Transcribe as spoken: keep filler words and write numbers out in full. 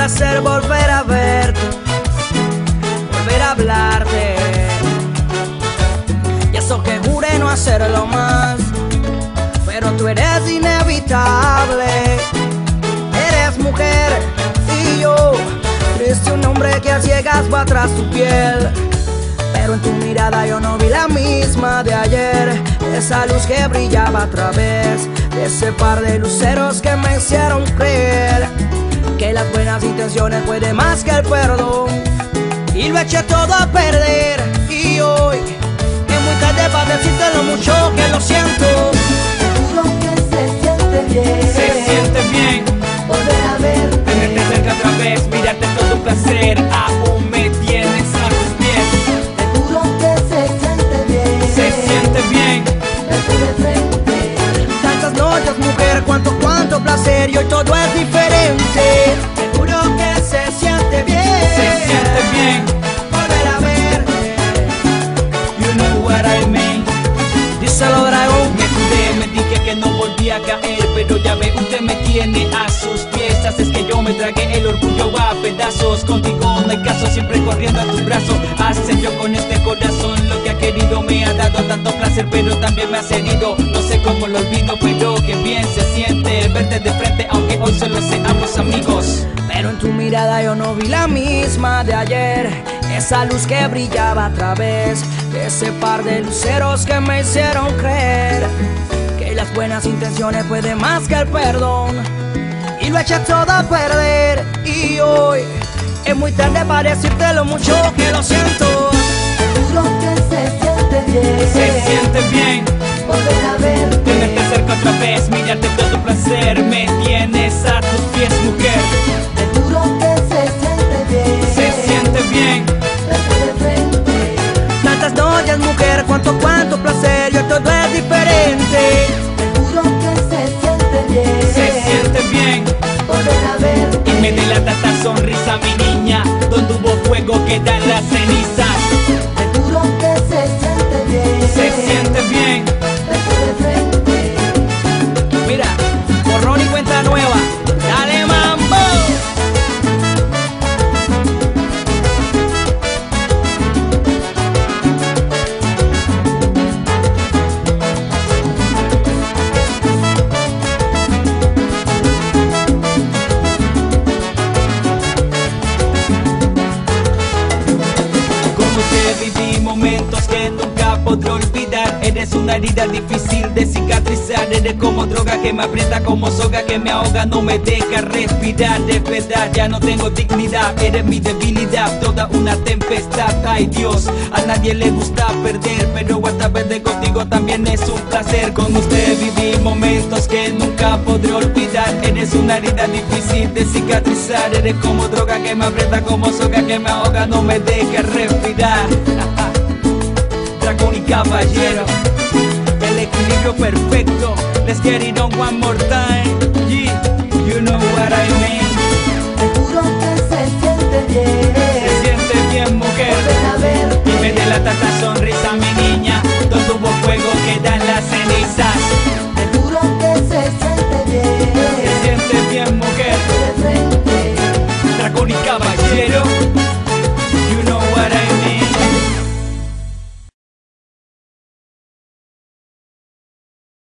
placer volver a verte, volver a hablarte. Y eso que juré no hacerlo más, pero tú eres inevitable. Eres mujer y yo, triste un hombre que a ciegas va tras tu piel. Pero en tu mirada yo no vi la misma de ayer, esa luz que brillaba a través de ese par de luceros que me hicieron creer que las buenas intenciones pueden más que el perdón. Y lo eché todo a perder, y hoy es muy tarde para decirte lo mucho que lo siento. Seguro que se siente bien, Se siente bien volver a verte, tenerte cerca otra vez, mirarte todo un placer. Aún me tienes a tus pies. seguro que se siente bien, Se siente bien verte de frente, Tantas noches, mujer, cuánto, cuánto placer, y hoy todo es diferente. Seguro que se siente bien, Se siente bien. volver a verte. You know what I mean. Díselo, dragón. Me cuidé, me dije que no volvía a caer, pero ya ve, usted me tiene a sus pies. Haces que yo me tragué el orgullo a pedazos. Contigo no hay caso, siempre corriendo a tus brazos. Hace yo con este corazón lo que ha querido. Me ha dado tanto placer, pero también me ha herido. No sé cómo lo olvido, pero que bien se siente el verte de frente, aunque hoy solo seamos amigos. Pero en tu mirada yo no vi la misma de ayer, esa luz que brillaba a través de ese par de luceros que me hicieron creer que las buenas intenciones pueden más que el perdón. Y lo eché todo a perder, y hoy es muy tarde para decirte lo mucho que lo siento. seguro que se siente bien, Se siente bien volver a verte, tenerte cerca otra vez, mirarte todo un placer. Me tienes a tus pies, mujer. seguro que se siente bien, Se siente bien. verte de frente, Tantas noches, mujer, cuánto, cuánto placer, y hoy todo es diferente. seguro que se siente bien, Se siente bien volver a verte, y me delata esta sonrisa, mi niña. Donde hubo fuego quedan las cenizas. seguro que se siente bien, Se siente bien. verte de frente, Mira, borrón y cuenta nueva, dale mambo. Con usted viví momentos que nunca podré olvidar. Eres una herida difícil de cicatrizar. Eres como droga que me aprieta, como soga que me ahoga, no me deja respirar. De verdad ya no tengo dignidad, eres mi debilidad, toda una tempestad. Ay Dios, a nadie le gusta perder, pero hasta perder contigo también es un placer. Con usted viví momentos que nunca podré olvidar. Eres una herida difícil de cicatrizar. Eres como droga que me aprieta, como soga que me ahoga, no me deja respirar. Dragón y caballero, el equilibrio perfecto. Let's get it on one more time. Yeah, you know what I mean. seguro que se siente bien,